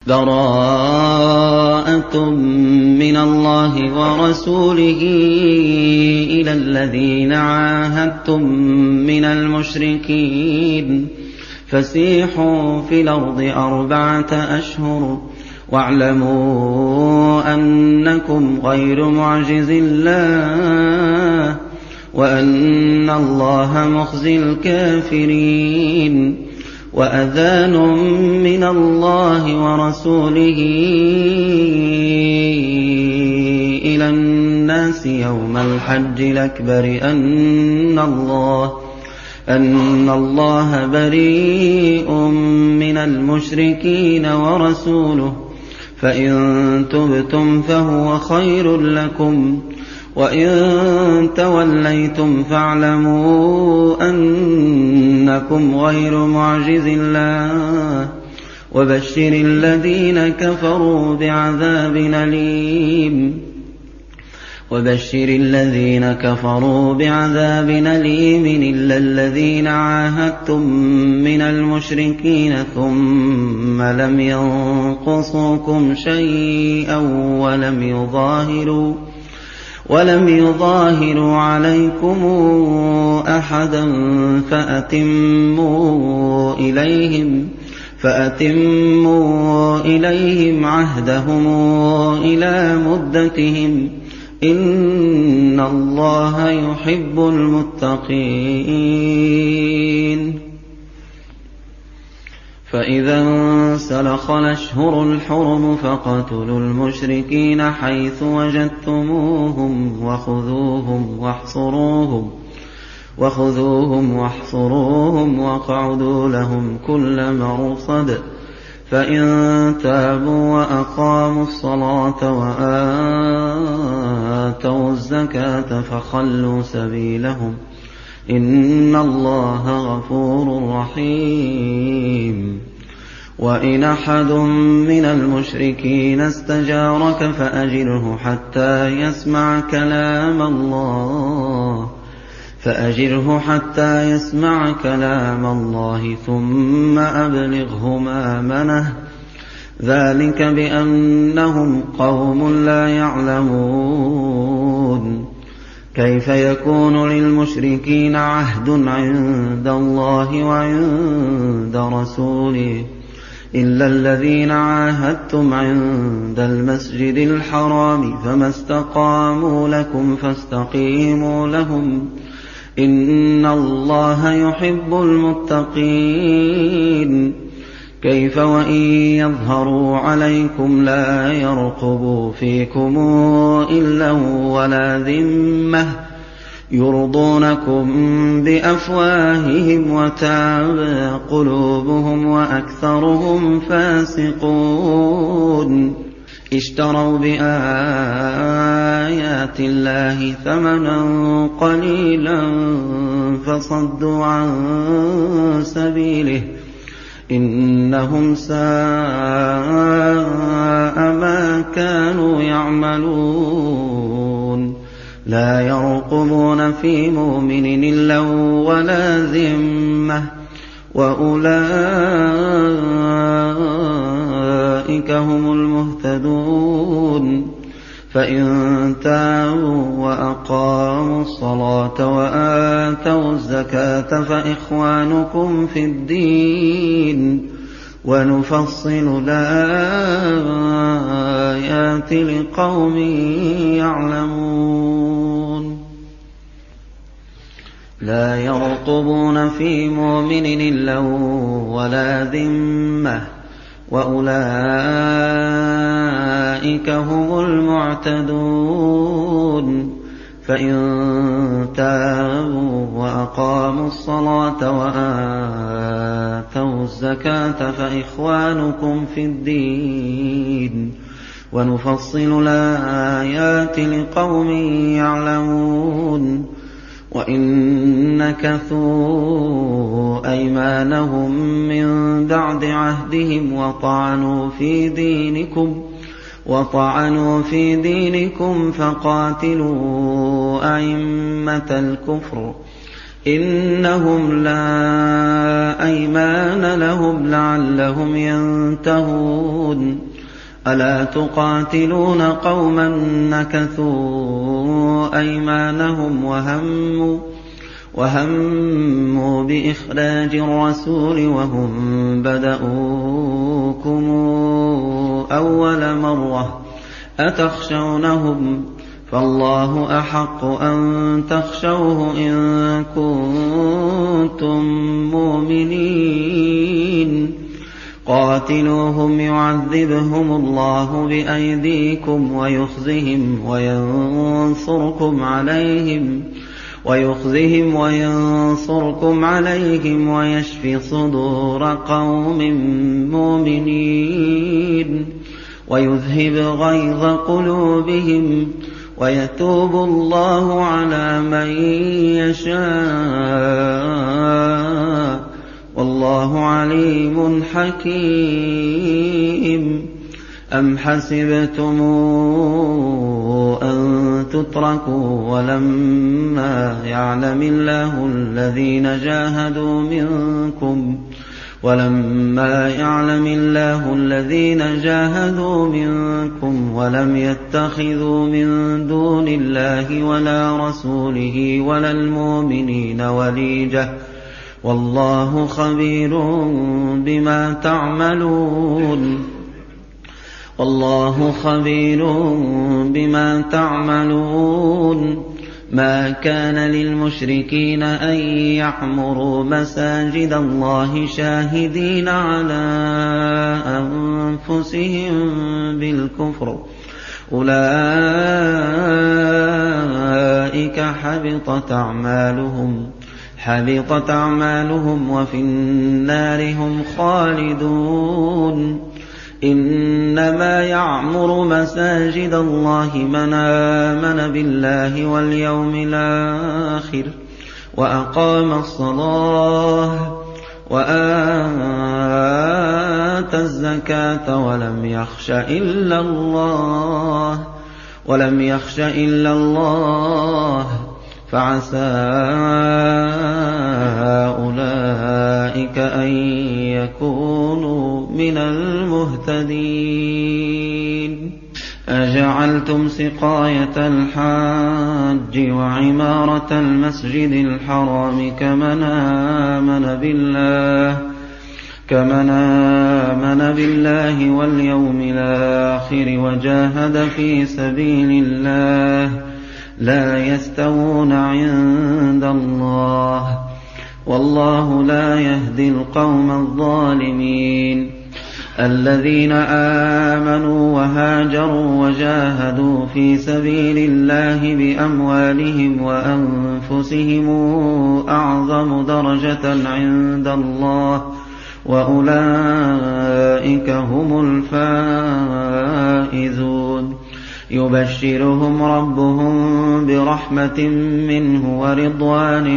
بَرَاءَةٌ مِّنَ اللَّهِ وَرَسُولِهِ إِلَى الَّذِينَ عَاهَدتُّم مِّنَ الْمُشْرِكِينَ فَسِيحُوا فِي الْأَرْضِ 4 أشهر وَاعْلَمُوا أَنَّكُمْ غَيْرُ مُعْجِزِي اللَّهِ وَأَنَّ اللَّهَ مُخْزِي الْكَافِرِينَ وَأَذَانٌ مِّنَ اللَّهِ وَرَسُولِهِ إِلَى النَّاسِ يَوْمَ الْحَجِّ الْأَكْبَرِ أَنَّ اللَّهَ بَرِيءٌ مِّنَ الْمُشْرِكِينَ وَرَسُولُهُ فَإِن تُبْتُمْ فَهُوَ خَيْرٌ لَّكُمْ وَإِن تَوَلَّيْتُمْ فَاعْلَمُوا أَنَّكُمْ غَيْرُ مُعْجِزِي اللَّهِ وَبَشِّرِ الَّذِينَ كَفَرُوا بِعَذَابٍ أَلِيمٍ إِلَّا الَّذِينَ عَاهَدتُّم مِّنَ الْمُشْرِكِينَ ثُمَّ لَمْ يَنقُصُوكُمْ شَيْئًا وَلَمْ يُظَاهِرُوا عَلَيْكُمْ أَحَدًا فَأَتِمُّوا إِلَيْهِمْ عَهْدَهُمْ إِلَىٰ مُدَّتِهِمْ ۚ إِنَّ اللَّهَ يُحِبُّ الْمُتَّقِينَ فَإِذَا انسَلَخَ الْأَشْهُرُ الْحُرُمُ فَاقْتُلُوا الْمُشْرِكِينَ حَيْثُ وَجَدتُّمُوهُمْ وَخُذُوهُمْ وَاحْصُرُوهُمْ وَاقْعُدُوا لَهُمْ كُلَّ مَرْصَدٍ فَإِن تَابُوا وَأَقَامُوا الصَّلَاةَ وَآتَوُا الزَّكَاةَ فَخَلُّوا سَبِيلَهُمْ ۚ إِنَّ اللَّهَ غَفُورٌ رَّحِيمٌ وَإِنْ أَحَدٌ مِّنَ الْمُشْرِكِينَ اسْتَجَارَكَ فَأَجِرْهُ حَتَّىٰ يَسْمَعَ كَلَامَ اللَّهِ ثُمَّ أَبْلِغْهُ مَأْمَنَهُ ۚ ذَٰلِكَ بِأَنَّهُمْ قَوْمٌ لَّا يَعْلَمُونَ كَيْفَ يَكُونُ لِلْمُشْرِكِينَ عَهْدٌ عِندَ اللَّهِ وَعِندَ رَسُولِهِ إِلَّا الَّذِينَ عَاهَدتُّمْ عِندَ الْمَسْجِدِ الْحَرَامِ فَمَا اسْتَقَامُوا لَكُمْ فَاسْتَقِيمُوا لَهُمْ ۚ إِنَّ اللَّهَ يُحِبُّ الْمُتَّقِينَ كَيْفَ وَإِن يَظْهَرُوا عَلَيْكُمْ لَا يَرْقُبُوا فِيكُمْ إِلًّا وَلَا ذِمَّةً يُرْضُونَكُم بِأَفْوَاهِهِمْ وَتَأْبَىٰ قُلُوبُهُمْ وَأَكْثَرُهُمْ فَاسِقُونَ اشْتَرَوْا بِآيَاتِ اللَّهِ ثَمَنًا قَلِيلًا فَصَدُّوا عَن سَبِيلِهِ ۚ إِنَّهُمْ سَاءَ مَا كَانُوا يَعْمَلُونَ لَا يَرْقُبُونَ فِي مُؤْمِنٍ إِلًّا وَلَا ذِمَّةً وَأُولَٰئِكَ هُمُ الْمُهْتَدُونَ فَإِن تَابُوا وَأَقَامُوا الصَّلَاةَ وَآتَوُا الزَّكَاةَ فَإِخْوَانُكُمْ فِي الدِّينِ وَنُفَصِّلُ الْآيَاتِ لِقَوْمٍ يَعْلَمُونَ لَا يَرْقُبُونَ فِي مُؤْمِنٍ إِلًّا وَلَا ذِمَّةً وَأُولَٰئِكَ هُمُ الْمُعْتَدُونَ فَإِن تَابُوا وَأَقَامُوا الصَّلَاةَ وَآتَوُا الزَّكَاةَ فَإِخْوَانُكُمْ فِي الدِّينِ وَنُفَصِّلُ الْآيَاتِ لِقَوْمٍ يَعْلَمُونَ وَإِن نَّكَثُوا أَيْمَانَهُم مِّن بَعْدِ عَهْدِهِمْ وَطَعَنُوا فِي دِينِكُمْ فَقَاتِلُوا إنهم لا أيمان لهم لعلهم ينتهون ألا تقاتلون قوما نكثوا أيمانهم وهموا بإخراج الرسول وهم بدؤوكم أول مرة أتخشونهم فالله أحق أن تخشوه إن كنتم مؤمنين قاتلوهم يعذبهم الله بأيديكم ويخزهم وينصركم عليهم ويشفي صدور قوم مؤمنين ويذهب غيظ قلوبهم ويتوب الله على من يشاء والله عليم حكيم أم حسبتم أن تتركوا ولما يعلم الله الذين جاهدوا منكم ولم يتخذوا من دون الله ولا رسوله ولا المؤمنين وليجة والله خبير بما تعملون ما كان للمشركين أن يعمروا مساجد الله شاهدين على أنفسهم بالكفر أولئك حبطت أعمالهم وفي النار هم خالدون إنما يعمر مساجد الله من آمن بالله واليوم الآخر وأقام الصلاة وآتى الزكاة ولم يخش إلا الله فعسى أولئك أن يكونوا من المهتدين أجعلتم سقاية الحاج وعمارة المسجد الحرام كمن آمن بالله واليوم الآخر وجاهد في سبيل الله لا يستوون عند الله والله لا يهدي القوم الظالمين الذين آمنوا وهاجروا وجاهدوا في سبيل الله بأموالهم وأنفسهم أعظم درجة عند الله وأولئك هم الفائزون يبشرهم ربهم برحمة منه ورضوان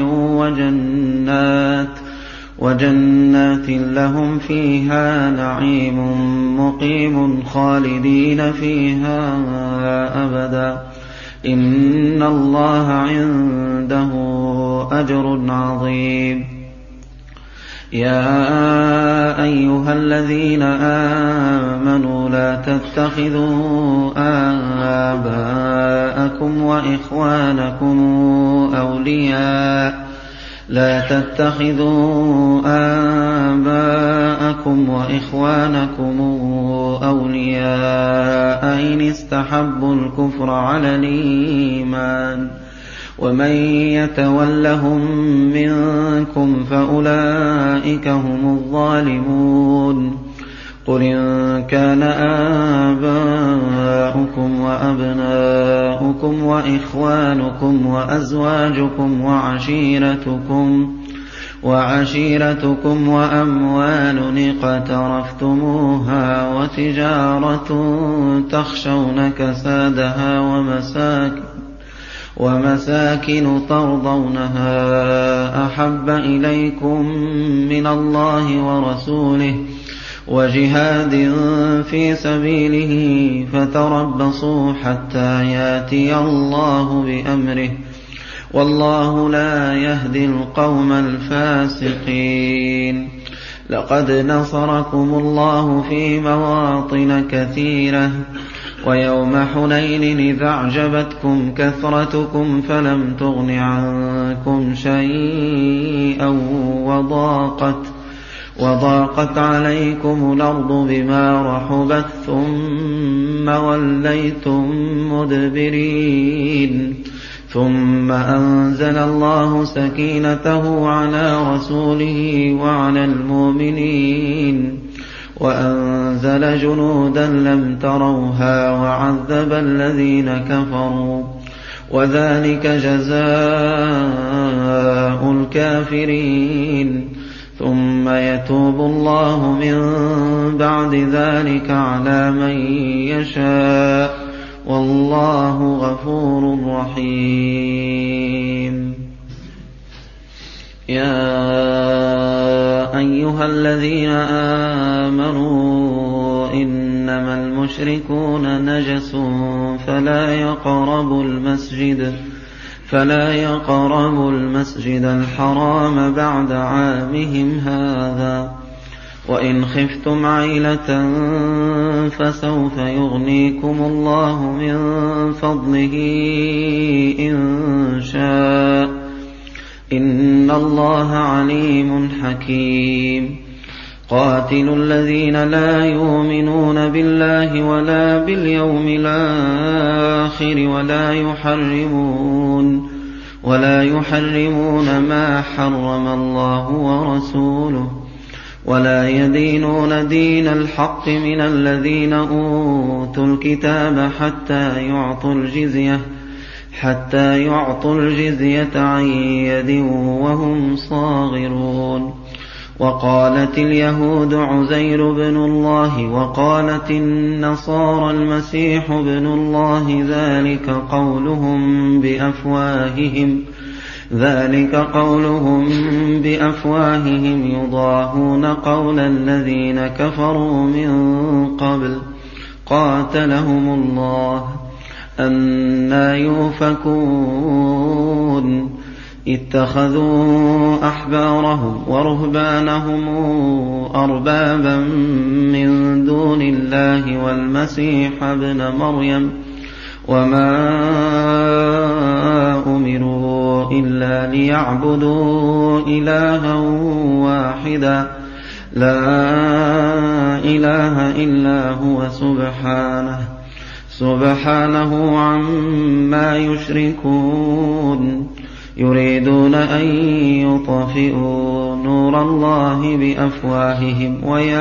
وجنات لهم فيها نعيم مقيم خالدين فيها أبدا إن الله عنده أجر عظيم يا أيها الذين آمنوا لا تتخذوا آباءكم وإخوانكم أولياء إن استحبوا الكفر على الإيمان ومن يتولهم منكم فأولئك هم الظالمون قل إن كان آباؤكم وأبناؤكم وإخوانكم وأزواجكم وعشيرتكم وأموال اقترفتموها وتجارة تخشون كسادها ومساكن ترضونها أحب إليكم من الله ورسوله وجهاد في سبيله فتربصوا حتى ياتي الله بأمره والله لا يهدي القوم الفاسقين. لقد نصركم الله في مواطن كثيرة ويوم حنين إذ أعجبتكم كثرتكم فلم تغن عنكم شيئا وضاقت عليكم الأرض بما رحبت ثم وليتم مدبرين ثم أنزل الله سكينته على رسوله وعلى المؤمنين وأنزل جنودا لم تروها وعذب الذين كفروا وذلك جزاء الكافرين. ثم يتوب الله من بعد ذلك على من يشاء والله غفور رحيم. يا أيها الذين آمنوا إنما المشركون نجس فلا يقربوا المسجد الحرام بعد عامهم هذا وإن خفتم عيلة فسوف يغنيكم الله من فضله إن شاء إن الله عليم حكيم. قاتلوا الذين لا يؤمنون بالله ولا باليوم الآخر ولا يحرمون ما حرم الله ورسوله ولا يدينون دين الحق من الذين أوتوا الكتاب حتى يعطوا الجزية عن يد وهم صاغرون. وقالت اليهود عزير بن الله وقالت النصارى المسيح بن الله ذلك قولهم بأفواههم يضاهون قول الذين كفروا من قبل قاتلهم الله أنى يؤفكون. اتخذوا أحبارهم ورهبانهم أربابا من دون الله والمسيح ابن مريم وما أمروا إلا ليعبدوا إلها واحدا لا إله إلا هو سبحانه عما يشركون. يريدون أن يطفئوا نور الله بأفواههم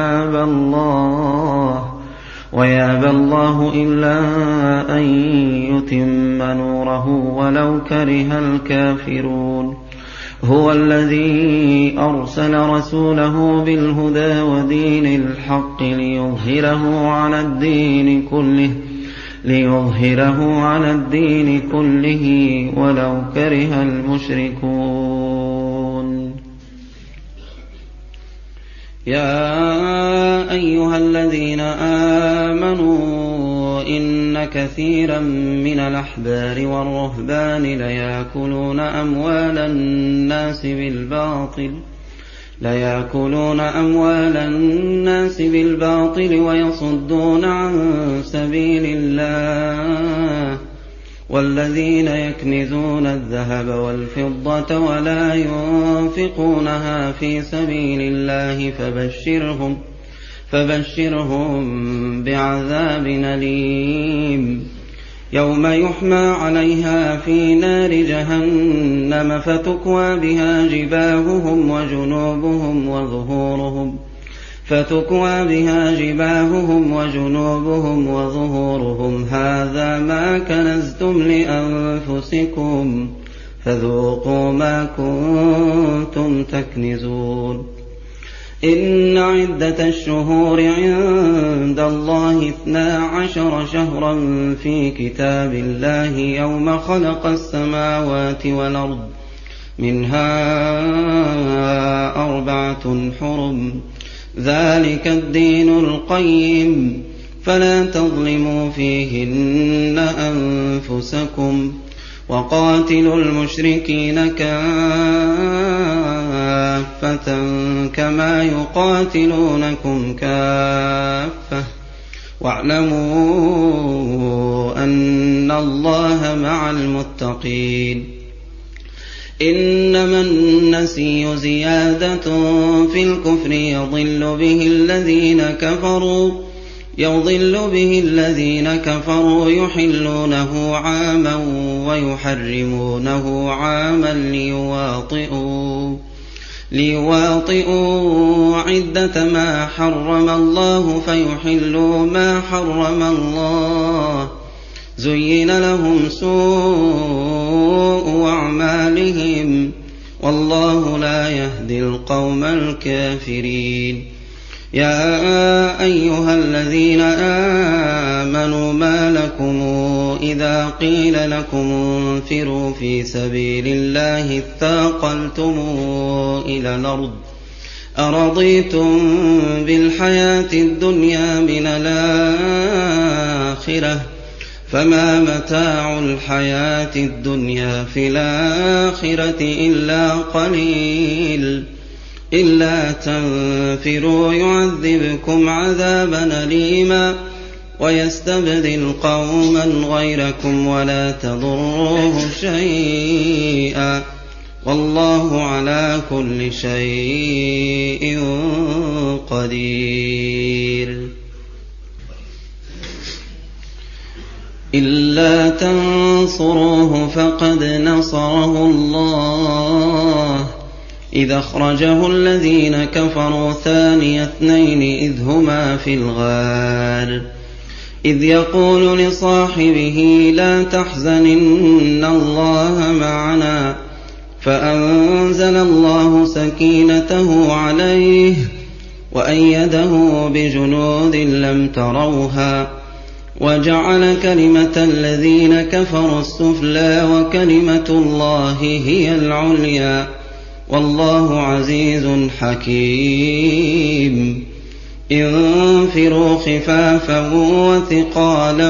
ويابى الله إلا أن يتم نوره ولو كره الكافرون. هو الذي أرسل رسوله بالهدى ودين الحق ليظهره على الدين كله ولو كره المشركون. يا أيها الذين آمنوا إن كثيرا من الأحبار والرهبان ليأكلون أموال الناس بالباطل ويصدون عن سبيل الله والذين يكنزون الذهب والفضة ولا ينفقونها في سبيل الله فبشرهم بعذاب أليم. يوم يحمى عليها في نار جهنم فتكوى بها جباههم وظهورهم هذا ما كنزتم لأنفسكم فذوقوا ما كنتم تكنزون. إن عدة الشهور عند الله 12 شهرا في كتاب الله يوم خلق السماوات والأرض منها 4 حرم ذلك الدين القيم فلا تظلموا فيهن أنفسكم وقاتلوا المشركين كافة كما يقاتلونكم كافة واعلموا أن الله مع المتقين. إنما النسي زيادة في الكفر يضل به الذين كفروا يحلونه عاما ويحرمونه عاما ليواطئوا عدة ما حرم الله فيحلوا ما حرم الله. زين لهم سوء أعمالهم والله لا يهدي القوم الكافرين. يا أيها الذين آمنوا ما لكم إذا قيل لكم انفروا في سبيل الله اثاقلتم إلى الأرض أرضيتم بالحياة الدنيا من الآخرة فما متاع الحياة الدنيا في الآخرة إلا قليل. إلا تنفروا يعذبكم عذابا أليما ويستبدل قوما غيركم ولا تضروه شيئا والله على كل شيء قدير. إلا تنصروه فقد نصره الله إذ أخرجه الذين كفروا ثاني اثنين إذ هما في الغار إذ يقول لصاحبه لا تحزن إن الله معنا فأنزل الله سكينته عليه وأيده بجنود لم تروها وجعل كلمة الذين كفروا السفلى وكلمة الله هي العليا والله عزيز حكيم. انفروا خفافا وثقالا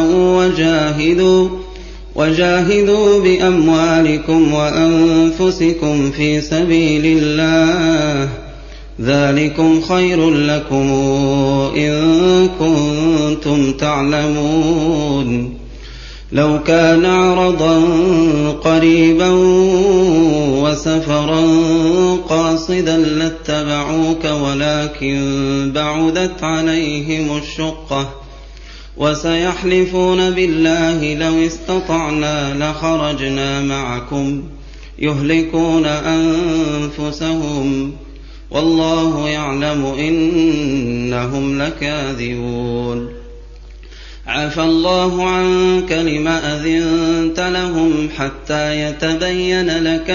وجاهدوا بأموالكم وأنفسكم في سبيل الله ذلكم خير لكم إن كنتم تعلمون. لو كان عرضا قريبا وسفرا قاصدا لاتبعوك ولكن بعدت عليهم الشقة وسيحلفون بالله لو استطعنا لخرجنا معكم يهلكون أنفسهم والله يعلم إنهم لكاذبون. عفى الله عنك لم أذنت لهم حتى يتبين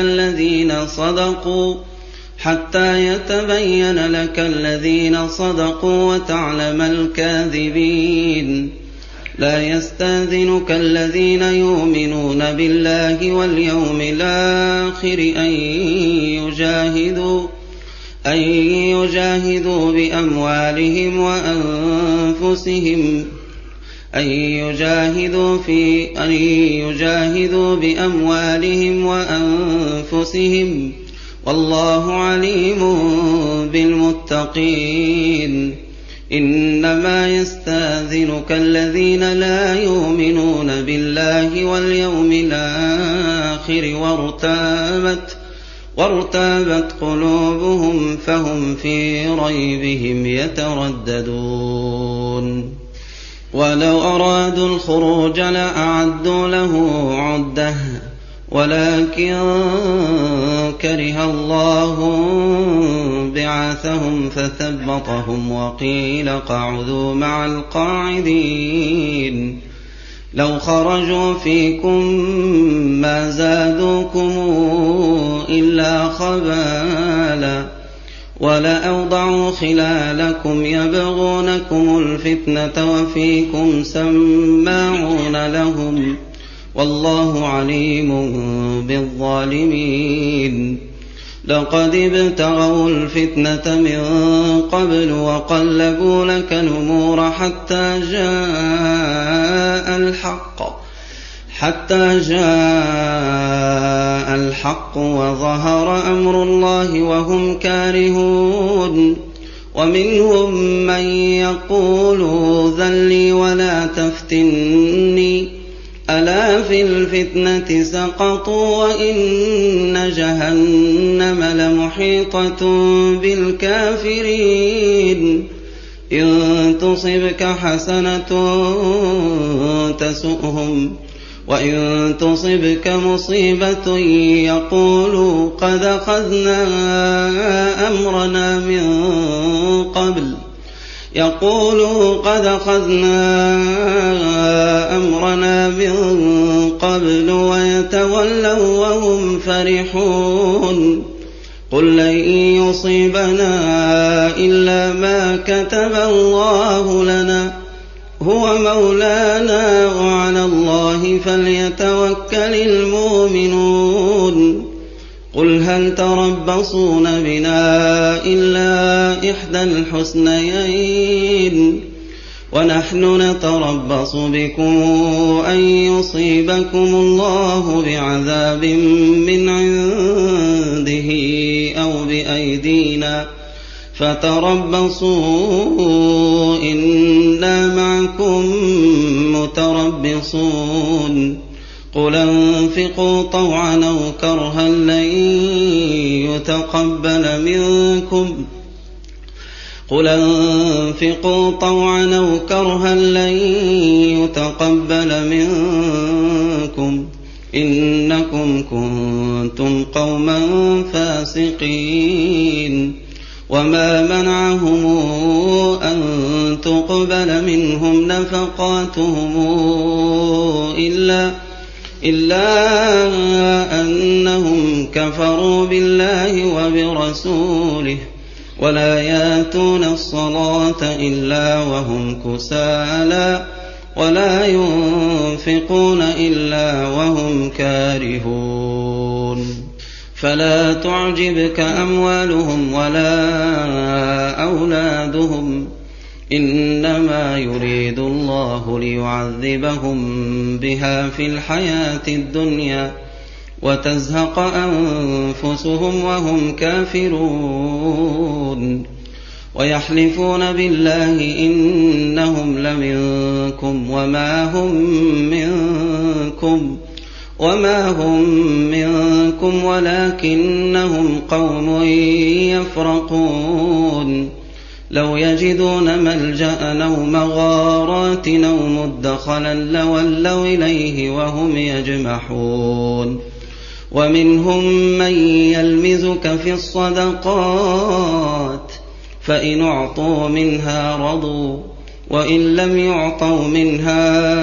لك الذين صدقوا وتعلم الكاذبين. لا يستأذنك الذين يؤمنون بالله واليوم الآخر أن يجاهدوا بأموالهم وأنفسهم والله عليم بالمتقين. إنما يستأذنك الذين لا يؤمنون بالله واليوم الآخر وارتابت قلوبهم فهم في ريبهم يترددون. ولو أرادوا الخروج لأعدوا له عدة ولكن كره الله بعاثهم فثبطهم وقيل اقعدوا مع القاعدين. لو خرجوا فيكم ما زادوكم إلا خبالا ولأوضعوا خلالكم يبغونكم الفتنة وفيكم سماعون لهم والله عليم بالظالمين. لقد ابتغوا الفتنة من قبل وقلبوا لك الأمور حتى حتى جاء الحق وظهر أمر الله وهم كارهون ومنهم من يقول ذلي ولا تفتني ألا في الفتنة سقطوا وإن جهنم لمحيطة بالكافرين إن تصبك حسنة تسؤهم وإن تصبك مصيبة يقولوا قد أخذنا أمرنا من قبل ويتولوا وهم فرحون قل لن يصيبنا إلا ما كتب الله لنا هو مولانا وعلى الله فليتوكل المؤمنون قل هل تربصون بنا إلا إحدى الحسنيين ونحن نتربص بكم أن يصيبكم الله بعذاب من عنده أو بأيدينا فتربصوا إنا معكم متربصون قل انفقوا طوعا أو كرها لن يتقبل منكم إنكم كنتم قوما فاسقين وما منعهم أن تقبل منهم نفقاتهم إلا أنهم كفروا بالله وبرسوله ولا يأتون الصلاة إلا وهم كسالى ولا ينفقون إلا وهم كارهون فلا تعجبك أموالهم ولا أولادهم إنما يريد الله ليعذبهم بها في الحياة الدنيا وتزهق أنفسهم وهم كافرون ويحلفون بالله إنهم لمنكم وما هم منكم ولكنهم قوم يفرقون لو يجدون ملجأ أو مغارات أو مدخلا لولوا إليه وهم يجمحون ومنهم من يلمزك في الصدقات فإن أعطوا منها رضوا وإن لم يعطوا منها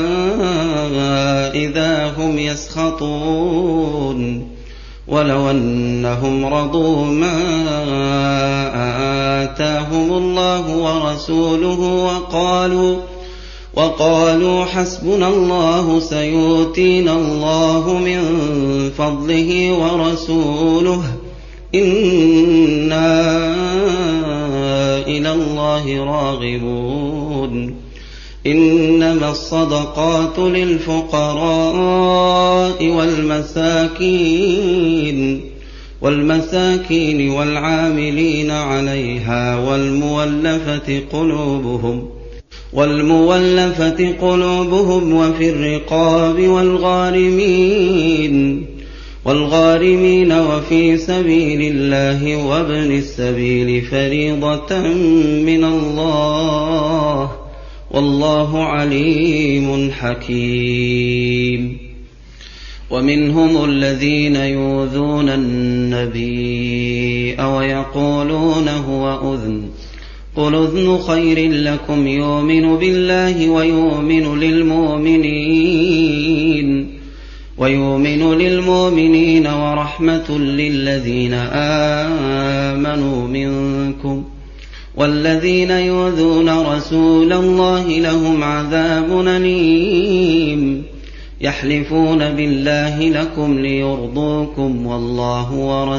إذا هم يسخطون ولو أنهم رضوا ما آتاهم الله ورسوله وقالوا حسبنا الله سيؤتينا الله من فضله ورسوله إنا إلى الله راغبون إنما الصدقات للفقراء والمساكين والعاملين عليها والمولفة قلوبهم وفي الرقاب والغارمين وفي سبيل الله وابن السبيل فريضة من الله والله عليم حكيم ومنهم الذين يؤذون النبي ويقولون هو أذن قل أذن خير لكم يؤمن بالله ويؤمن للمؤمنين ورحمة للذين آمنوا منكم والذين يؤذون رسول الله لهم عذاب أليم يحلفون بالله لكم ليرضوكم والله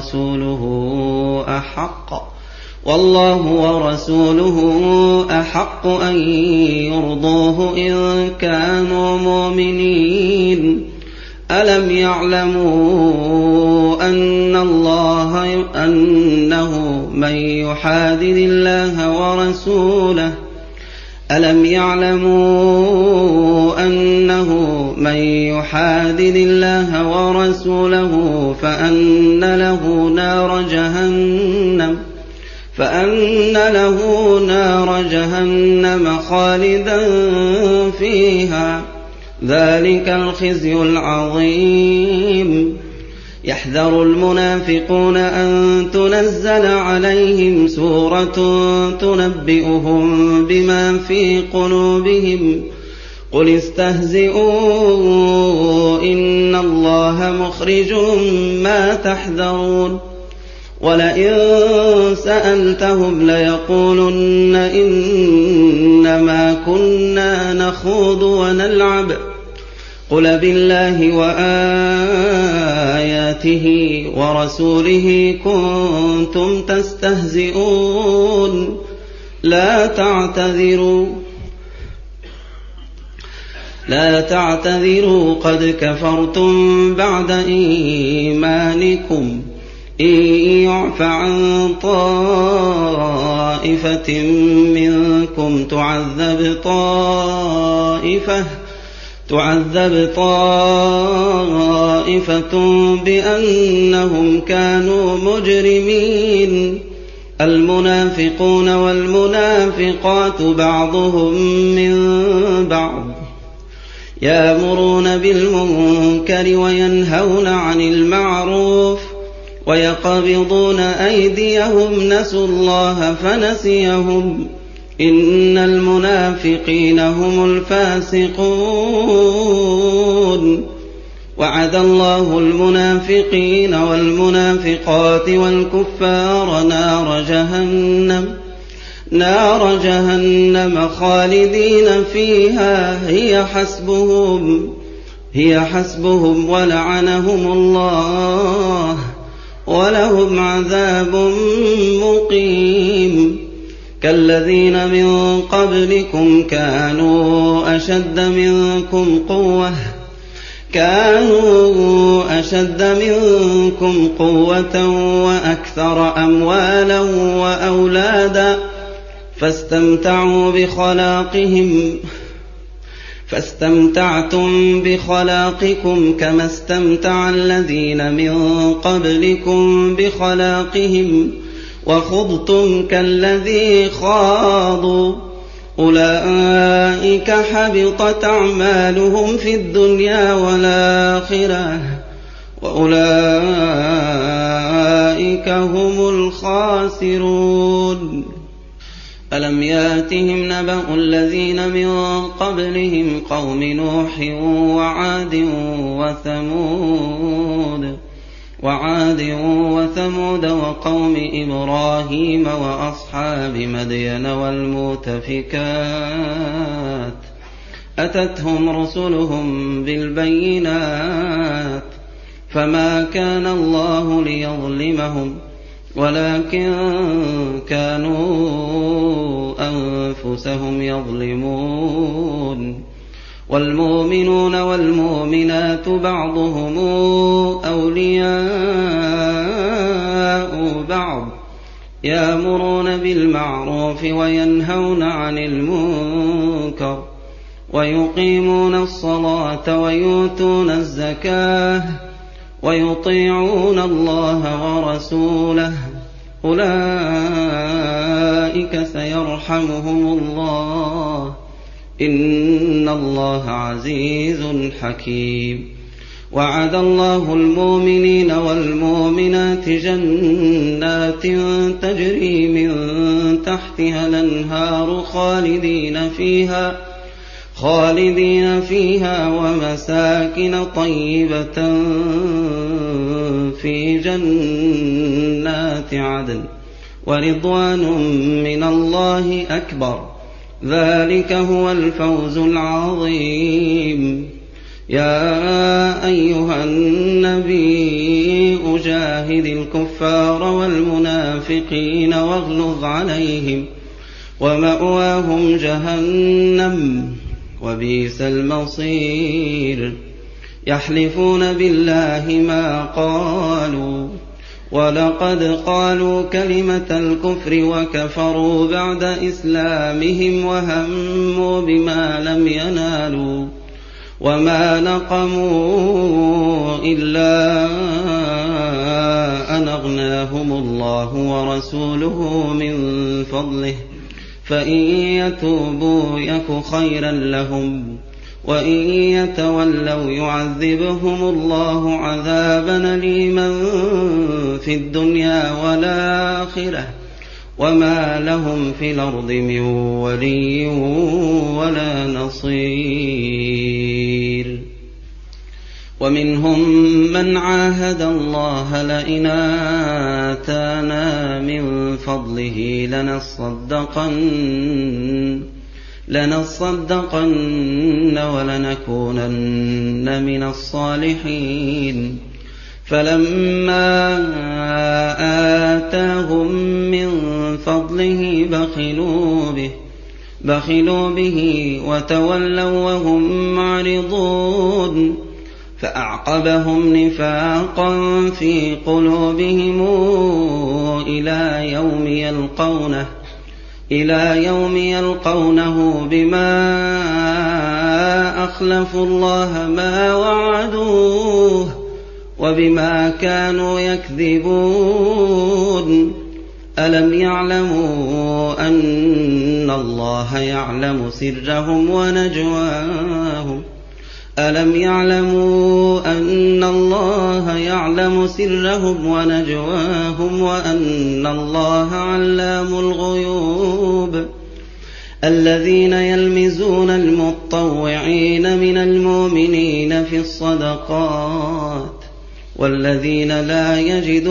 ورسوله أحق أن يرضوه إن كانوا مؤمنين ألم يعلموا أنه من يحادد الله ورسوله فأن له نار جهنم خالدا فيها ذلك الخزي العظيم يحذر المنافقون أن تنزل عليهم سورة تنبئهم بما في قلوبهم قل استهزئوا إن الله مخرج ما تحذرون ولئن سألتهم ليقولن إنما كنا نخوض ونلعب قل بالله وآياته ورسوله كنتم تستهزئون لا تعتذروا قد كفرتم بعد إيمانكم إن يعف عن طائفة منكم تعذب طائفة بأنهم كانوا مجرمين المنافقون والمنافقات بعضهم من بعض يأمرون بالمنكر وينهون عن المعروف ويقبضون أيديهم نسوا الله فنسيهم إن المنافقين هم الفاسقون وعد الله المنافقين والمنافقات والكفار نار جهنم خالدين فيها هي حسبهم ولعنهم الله ولهم عذاب مقيم كالذين من قبلكم كانوا أشد منكم قوة وأكثر أموالا وأولادا فاستمتعتم بخلاقكم كما استمتع الذين من قبلكم بخلاقهم وخضتم كالذي خاضوا أولئك حبطت أعمالهم في الدنيا والآخرة وأولئك هم الخاسرون ألم ياتهم نبأ الذين من قبلهم قوم نوح وعاد وثمود وقوم إبراهيم وأصحاب مدين والمؤتفكات أتتهم رسلهم بالبينات فما كان الله ليظلمهم ولكن كانوا أنفسهم يظلمون والمؤمنون والمؤمنات بعضهم أولياء بعض يأمرون بالمعروف وينهون عن المنكر ويقيمون الصلاة ويؤتون الزكاة ويطيعون الله ورسوله أولئك سيرحمهم الله إن الله عزيز حكيم وعد الله المؤمنين والمؤمنات جنات تجري من تحتها الأنهار خالدين فيها ومساكن طيبة في جنات عدن ورضوان من الله أكبر ذلك هو الفوز العظيم يا أيها النبي أجاهد الكفار والمنافقين واغلظ عليهم ومأواهم جهنم وبئس المصير يحلفون بالله ما قالوا ولقد قالوا كلمة الكفر وكفروا بعد إسلامهم وهموا بما لم ينالوا وما نقموا إلا أن أغناهم الله ورسوله من فضله فإن يتوبوا يك خيرا لهم وإن يتولوا يعذبهم الله عذابا أليما في الدنيا والآخرة وما لهم في الأرض من ولي ولا نصير. ومنهم من عاهد الله لئن آتانا من فضله لنصدقن ولنكونن من الصالحين فلما آتاهم من فضله بخلوا به وتولوا وهم معرضون فأعقبهم نفاقا في قلوبهم إلى يوم يلقونه بما أخلفوا الله ما وعدوه وبما كانوا يكذبون. ألم يعلموا أن الله يعلم سرهم ونجواهم ألم يعلموا أن الله يعلم سرهم ونجواهم وأن الله علام الغيوب. الذين يلمزون المطوعين من المؤمنين في الصدقات والذين لا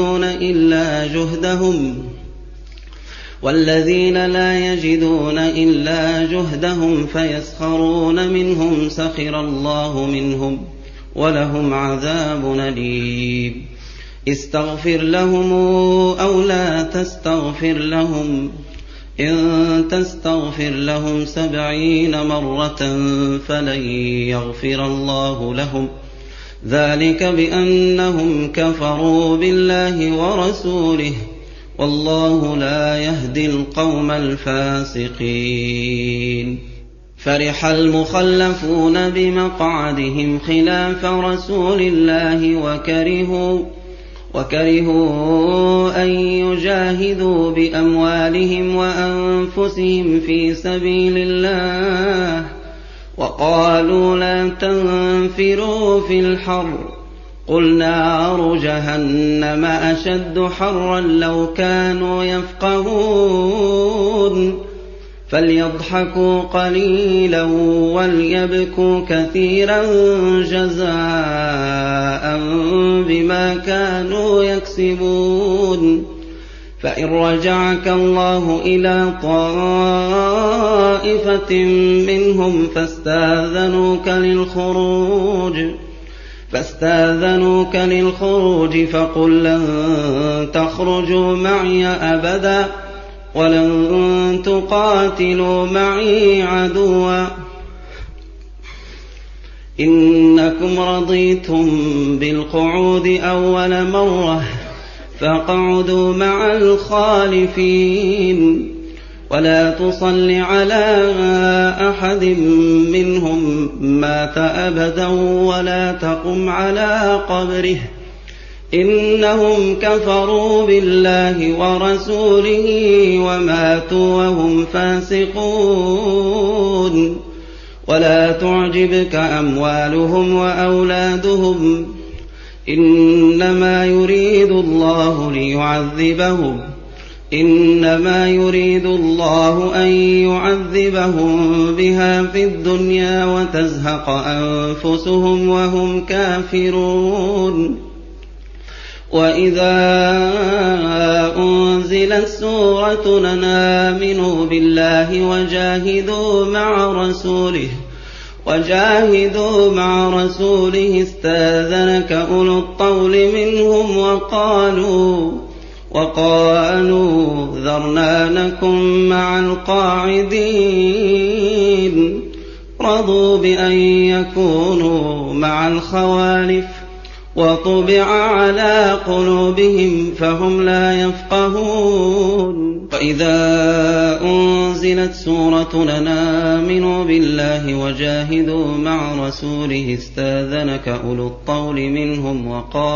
يجدون إلا جهدهم فيسخرون منهم سخر الله منهم ولهم عذاب أليم. استغفر لهم أو لا تستغفر لهم إن تستغفر لهم 70 مرة فلن يغفر الله لهم ذلك بأنهم كفروا بالله ورسوله والله لا يهدي القوم الفاسقين. فرح المخلفون بمقعدهم خلاف رسول الله وكرهوا أن يجاهدوا بأموالهم وأنفسهم في سبيل الله وقالوا لا تنفروا في الحر قل نار جهنم أشد حرا لو كانوا يفقهون. فليضحكوا قليلا وليبكوا كثيرا جزاء بما كانوا يكسبون. فإن رجعك الله إلى طائفة منهم فاستاذنوك للخروج فقل لن تخرجوا معي أبدا ولن تقاتلوا معي عدوا إنكم رضيتم بالقعود أول مرة فاقعدوا مع الخالفين ولا تصل على أحد منهم مات أبدا ولا تقم على قبره إنهم كفروا بالله ورسوله وماتوا وهم فاسقون. ولا تعجبك أموالهم وأولادهم إنما يريد الله أن يعذبهم بها في الدنيا وتزهق أنفسهم وهم كافرون. وإذا أنزلت سورة أن آمنوا بالله وجاهدوا مع رسوله استاذنك أولو الطول منهم وقالوا ذرنا نكن مع القاعدين رضوا بأن يكونوا مع الخوالف وطبع على قلوبهم فهم لا يفقهون وإذا أنزلت سورة أن آمنوا بالله وجاهدوا مع رسوله استاذنك أولو الطول منهم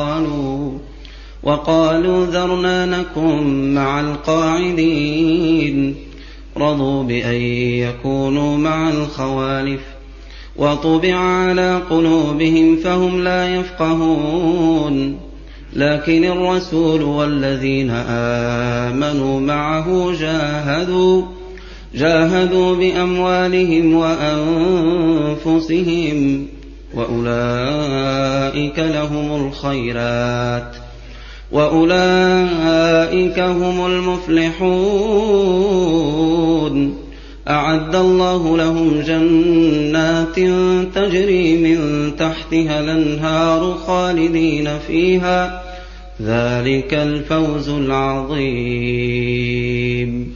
وقالوا ذرنا نكن مع القاعدين رضوا بأن يكونوا مع الخوالف وطبع على قلوبهم فهم لا يفقهون لكن الرسول والذين آمنوا معه جاهدوا بأموالهم وأنفسهم وأولئك لهم الخيرات وأولئك هم المفلحون أعد الله لهم جنات تجري من تحتها الأنهار خالدين فيها ذلك الفوز العظيم.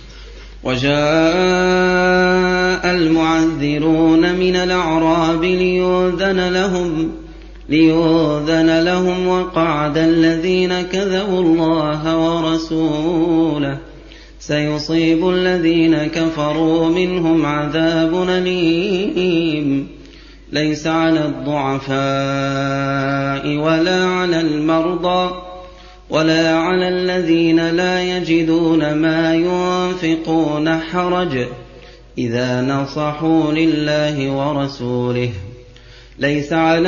وجاء المعذرون من الأعراب ليؤذن لهم وقعد الذين كذبوا الله ورسوله سيصيب الذين كفروا منهم عذاب أليم ليس على الضعفاء ولا على الذين لا يجدون ما ينفقون حرج إذا نصحوا لله ورسوله ليس على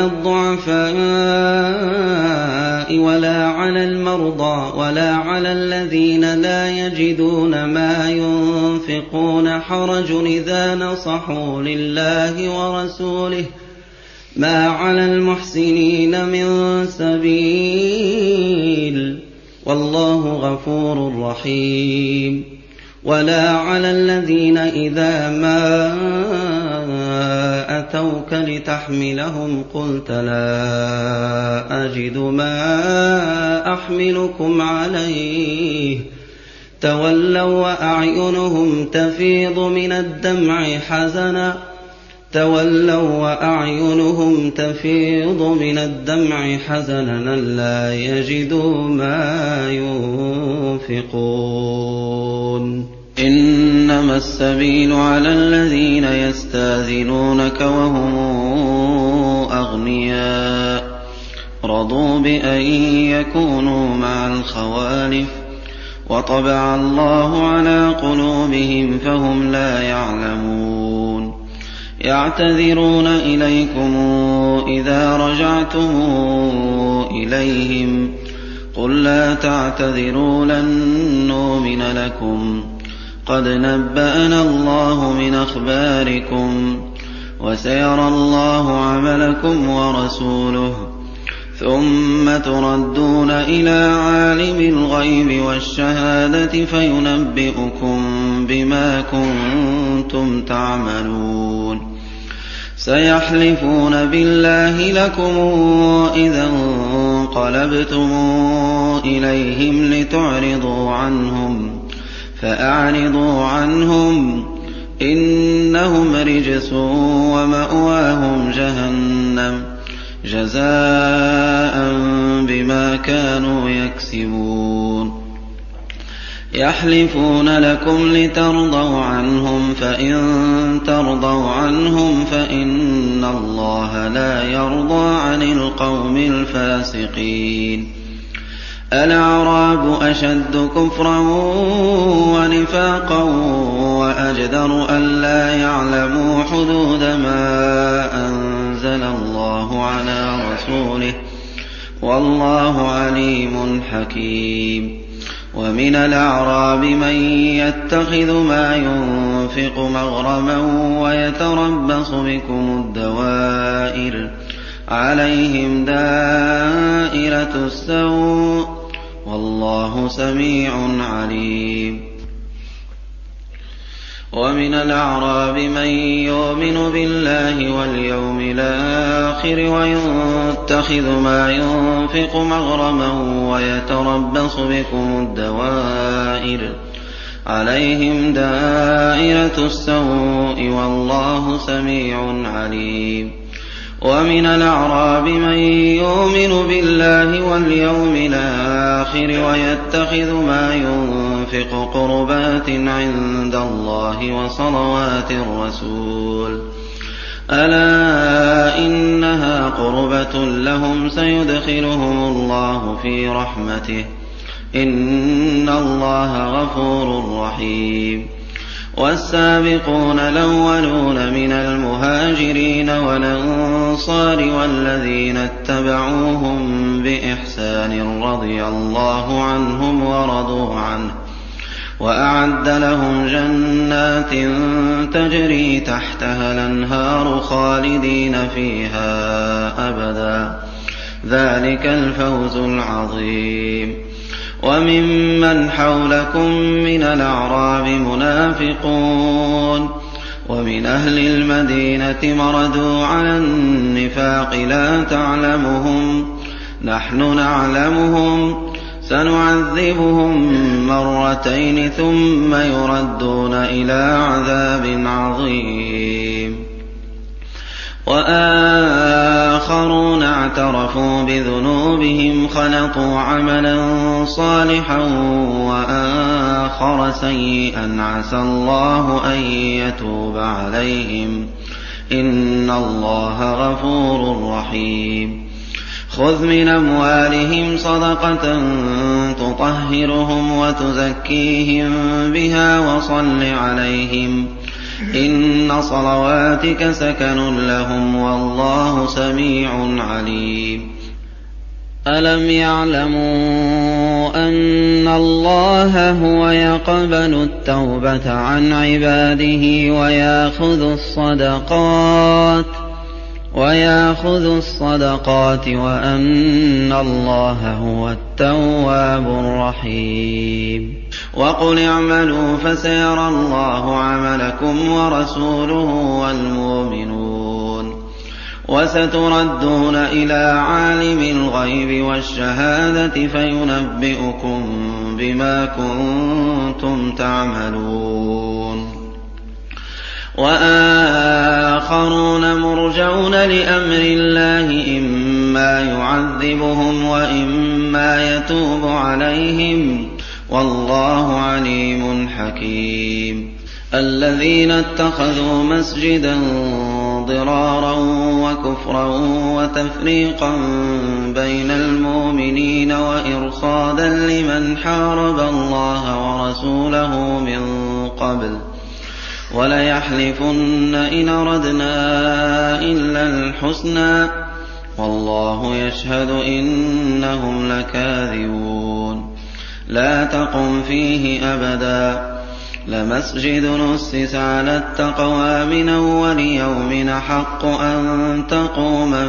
الضعفاء ولا على المرضى ولا على الذين لا يجدون ما ينفقون حرج إذا نصحوا لله ورسوله ما على المحسنين من سبيل والله غفور رحيم ولا على الذين إذا ما أتوك لتحملهم قلت لا أجد ما أحملكم عليه تولوا وأعينهم تفيض من الدمع حزنا لا يجدوا ما ينفقون إنما السبيل على الذين يستاذنونك وهم أغنياء رضوا بأن يكونوا مع الخوالف وطبع الله على قلوبهم فهم لا يعلمون يعتذرون إليكم إذا رجعتم إليهم قل لا تعتذروا لن نؤمن لكم قد نبأنا الله من أخباركم وسيرى الله عملكم ورسوله ثم تردون إلى عالم الغيب والشهادة فينبئكم بما كنتم تعملون سيحلفون بالله لكم إذا انقلبتم إليهم لتعرضوا عنهم فأعرضوا عنهم إنهم رجس ومأواهم جهنم جزاء بما كانوا يكسبون يحلفون لكم لترضوا عنهم فإن ترضوا عنهم فإن الله لا يرضى عن القوم الفاسقين الأعراب أشد كفرا ونفاقا وأجدر ألا يعلموا حدود ما أنزل الله على رسوله والله عليم حكيم ومن الأعراب من يتخذ ما ينفق مغرما ويتربص بكم الدوائر عليهم دائرة السوء والله سميع عليم ومن الأعراب من يؤمن بالله واليوم الآخر ويتخذ ما ينفق مغرما ويتربص بكم الدوائر عليهم دائرة السوء والله سميع عليم. ومن الأعراب من يؤمن بالله واليوم الآخر ويتخذ ما ينفق قربات عند الله وصلوات الرسول ألا إنها قربة لهم سيدخلهم الله في رحمته إن الله غفور رحيم. والسابقون الأولون من المهاجرين والأنصار والذين اتبعوهم بإحسان رضي الله عنهم ورضوا عنه وأعد لهم جنات تجري تحتها الأنهار خالدين فيها أبدا ذلك الفوز العظيم. وممن حولكم من الأعراب منافقون ومن أهل المدينة مردوا على النفاق لا تعلمهم نحن نعلمهم سنعذبهم مرتين ثم يردون إلى عذاب عظيم. وآخرون اعترفوا بذنوبهم خلطوا عملا صالحا وآخر سيئا عسى الله أن يتوب عليهم إن الله غفور رحيم. خذ من أموالهم صدقة تطهرهم وتزكيهم بها وصل عليهم إن صلواتك سكن لهم والله سميع عليم. ألم يعلموا أن الله هو يقبل التوبة عن عباده ويأخذ الصدقات وأن الله هو التواب الرحيم. وقل اعملوا فسيرى الله عملكم ورسوله والمؤمنون وستردون إلى عالم الغيب والشهادة فينبئكم بما كنتم تعملون. وآخرون مرجون لأمر الله إما يعذبهم وإما يتوب عليهم والله عليم حكيم. الذين اتخذوا مسجدا ضرارا وكفرا وتفريقا بين المؤمنين وإرصادا لمن حارب الله ورسوله من قبل وليحلفن إن أردنا إلا الحسنى والله يشهد إنهم لكاذبون. لا تقم فيه أبدا لمسجد نسس على التقوى من أول يوم حق أن تقوم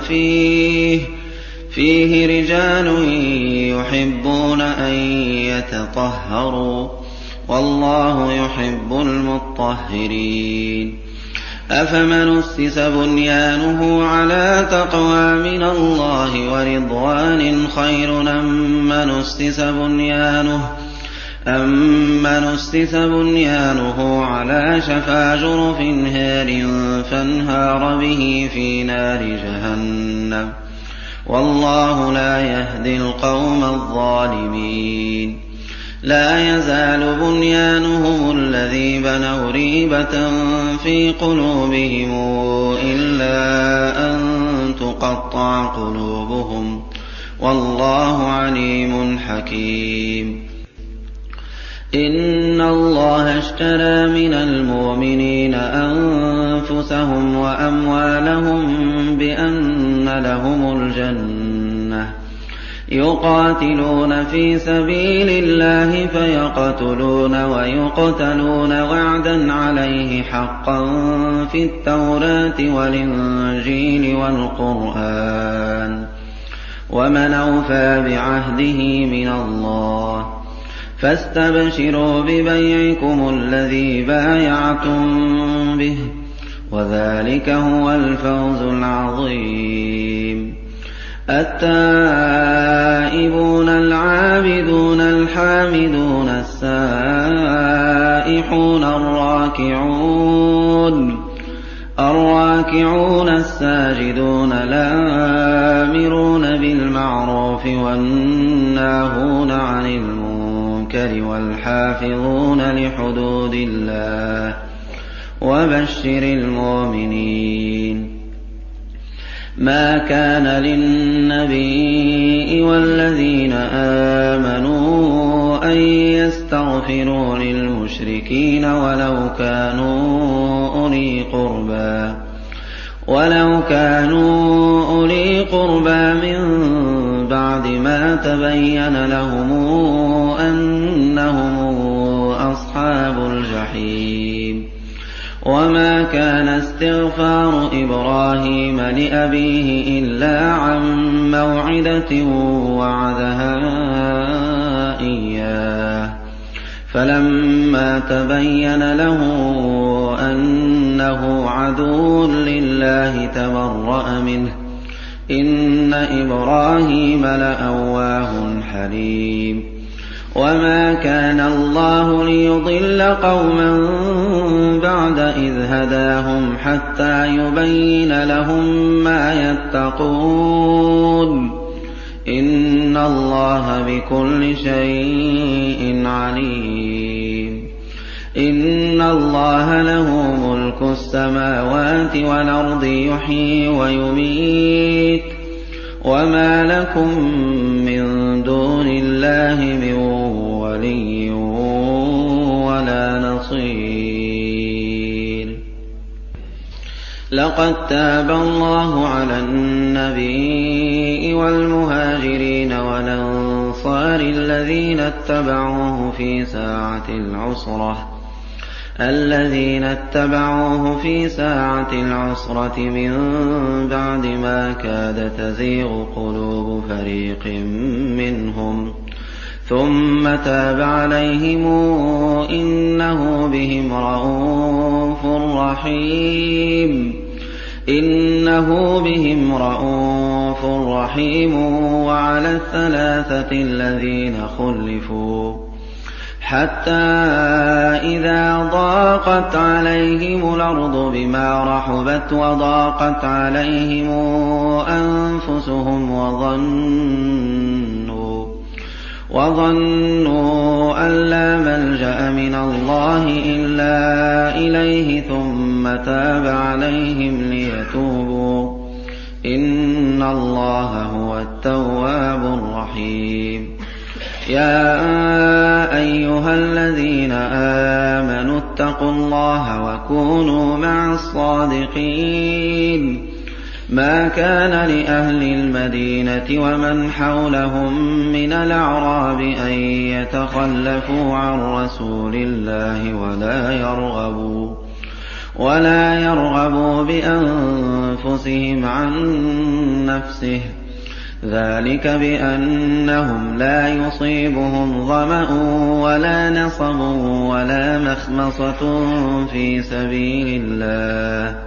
فيه رجال يحبون أن يتطهروا والله يحب المطهرين. أفمن أسس بنيانه على تقوى من الله ورضوان خير أمن أسس بنيانه على شفا جرف هار فانهار به في نار جهنم والله لا يهدي القوم الظالمين. لا يزال بنيانهم الذي بنوا ريبة في قلوبهم إلا أن تقطع قلوبهم والله عليم حكيم. إن الله اشترى من المؤمنين أنفسهم وأموالهم بأن لهم الجنة يقاتلون في سبيل الله فيقتلون ويقتلون وعدا عليه حقا في التوراة والإنجيل والقرآن ومن أوفى بعهده من الله فاستبشروا ببيعكم الذي بايعتم به وذلك هو الفوز العظيم. التائبون العابدون الحامدون السائحون السائحون الراكعون الساجدون الآمرون بالمعروف والناهون عن المنكر والحافظون لحدود الله وبشر المؤمنين. ما كان للنبي والذين آمنوا أن يستغفروا للمشركين ولو كانوا أولي قربى من بعد ما تبين لهم أنهم أصحاب الجحيم. وما كان استغفار إبراهيم لأبيه إلا عن موعدة وعدها إياه فلما تبين له أنه عدو لله تبرأ منه إن إبراهيم لأواه حليم. وما كان الله ليضل قوما بعد إذ هداهم حتى يبين لهم ما يتقون إن الله بكل شيء عليم. إن الله له ملك السماوات والأرض يحيي ويميت وما لكم من دون الله من ولي ولا نصير. لقد تاب الله على النبي والمهاجرين والأنصار الذين اتبعوه في ساعة العسرة من بعد ما كاد تزيغ قلوب فريق منهم ثم تاب عليهم إنه بهم رءوف رحيم. وعلى الثلاثة الذين خلفوا حتى إذا ضاقت عليهم الأرض بما رحبت وضاقت عليهم أنفسهم وظنوا أن لا ملجأ من الله إلا إليه ثم تاب عليهم ليتوبوا إن الله هو التواب الرحيم. يا أيها الذين آمنوا اتقوا الله وكونوا مع الصادقين. ما كان لأهل المدينة ومن حولهم من الأعراب أن يتخلفوا عن رسول الله ولا يرغبوا بأنفسهم عن نفسه ذلك بأنهم لا يصيبهم ظمأ ولا نصب ولا مخمصة في سبيل الله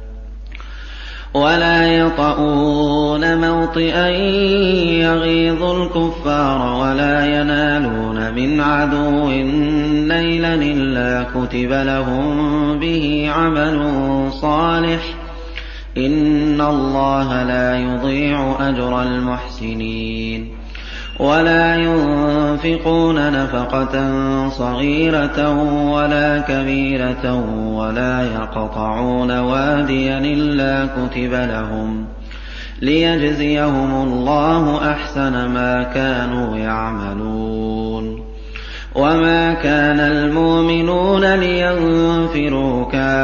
ولا يطؤون موطئا يغيظ الكفار ولا ينالون من عدو نيلا إلا كتب لهم به عمل صالح إن الله لا يضيع أجر المحسنين. ولا ينفقون نفقة صغيرة ولا كبيرة ولا يقطعون واديا إلا كتب لهم ليجزيهم الله أحسن ما كانوا يعملون. وما كان المؤمنون لينفروا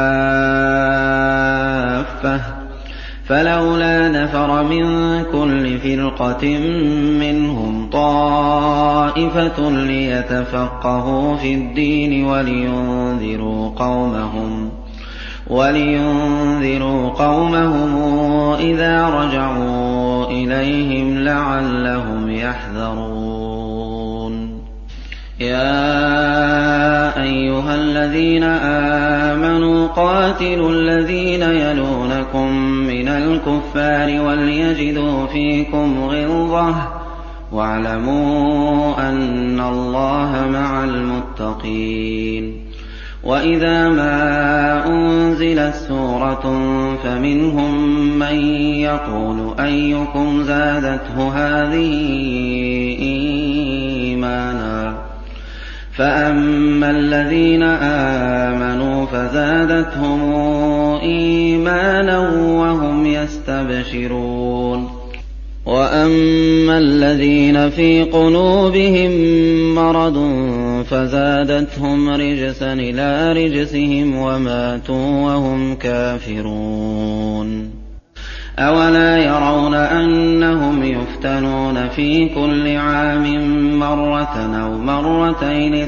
كافة فلولا نفر من كل فرقة منهم طائفة ليتفقهوا في الدين ولينذروا قومهم إذا رجعوا إليهم لعلهم يحذرون. يا أيها الذين آمنوا قاتلوا الذين يلونكم من الكفار وليجدوا فيكم غلظة واعلموا أن الله مع المتقين. وَإِذَا مَا أُنزِلَتْ سُورَةٌ فَمِنْهُم مَّن يَقُولُ أَيُّكُمْ زَادَتْهُ هَٰذِهِ إِيمَانًا فَأَمَّا الَّذِينَ آمَنُوا فَزَادَتْهُمْ إِيمَانًا وَهُمْ يَسْتَبْشِرُونَ وَأَمَّا الَّذِينَ فِي قُلُوبِهِم مَّرَضٌ فَزَادَتْهُمْ رِجْسًا إِلَىٰ رِجْسِهِمْ وَمَاتُوا وَهُمْ كَافِرُونَ أَوَلَا يَرَوْنَ أَنَّهُمْ يُفْتَنُونَ فِي كُلِّ عَامٍ مَّرَّةً أَوْ مَرَّتَيْنِ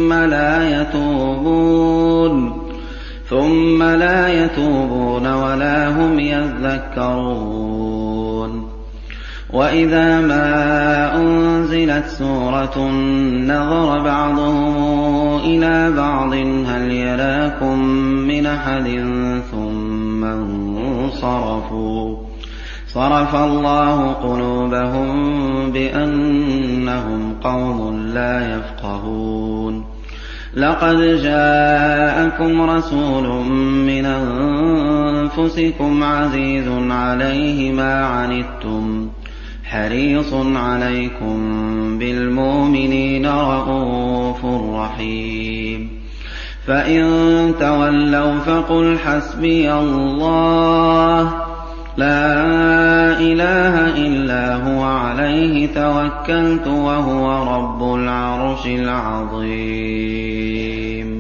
ثُمَّ لَا يَتُوبُونَ وَلَا هُمْ يَذَّكَّرُونَ وَإِذَا مَا أُنزِلَتْ سُورَةٌ نَّظَرَ بَعْضُهُمْ إِلَىٰ بَعْضٍ هَلْ يَرَاكُم مِّنْ أَحَدٍ ثُمَّ انصَرَفُوا صَرَفَ اللَّهُ قُلُوبَهُم بِأَنَّهُمْ قَوْمٌ لَّا يَفْقَهُونَ لَقَدْ جَاءَكُمْ رَسُولٌ مِّنْ أَنفُسِكُمْ عَزِيزٌ عَلَيْهِ مَا عَنِتُّمْ حَرِيصٌ عَلَيْكُم بِالْمُؤْمِنِينَ رَءُوفٌ رَّحِيمٌ فَإِن تَوَلَّوْا فَقُلْ حَسْبِيَ اللَّهُ لَا إِلَٰهَ إِلَّا هُوَ عَلَيْهِ تَوَكَّلْتُ وَهُوَ رَبُّ الْعَرْشِ الْعَظِيمِ